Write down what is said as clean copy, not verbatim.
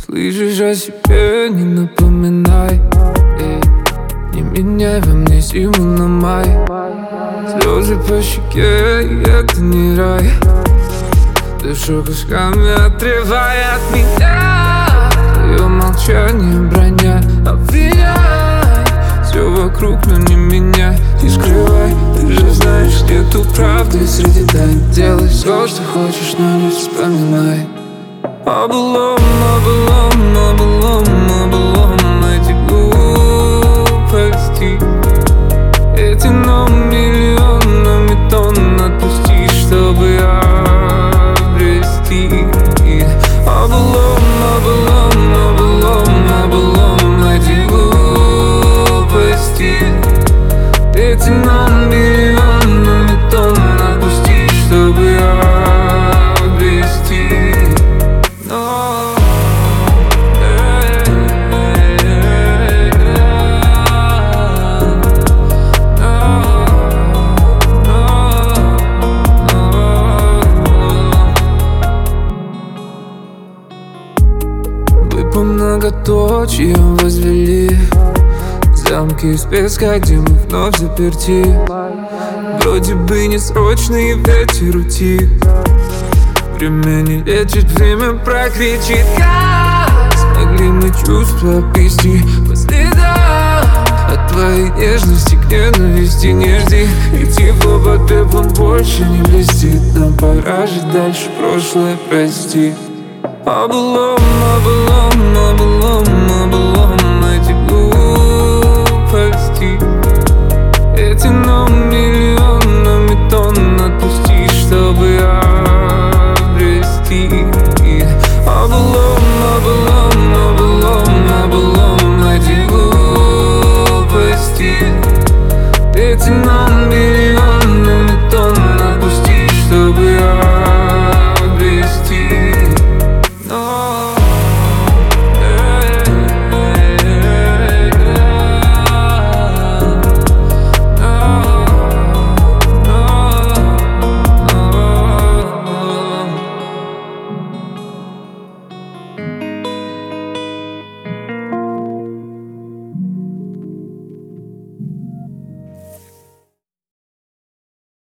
Слышишь, о себе не напоминай. Не меняй во мне зиму на май. Слезы по щеке, и это не рай. Душу кусками отрывай от меня. Твое молчание броня обвиняй. Все вокруг, но не меня. Не скрывай, ты же знаешь, нету правды среди тайн. Делай все, что хочешь, но не вспоминай. О былом, о былом, о былом, о былом. Эти глупости, эти миллионами тонн. Отпусти, чтобы обрести. О былом, о былом, о былом, о былом. Эти глупости, эти миллионами тонн. Отпусти, чтобы обрести. По многоточиям возвели замки из песка, где мы вновь заперти. Вроде бы несрочный ветер утих. Время не лечит, время прокричит. Как смогли мы чувства обвести по следам? От твоей нежности к ненависти не жди. И тепло под теплом больше не блестит. Нам пора жить дальше, прошлое прости. О былом,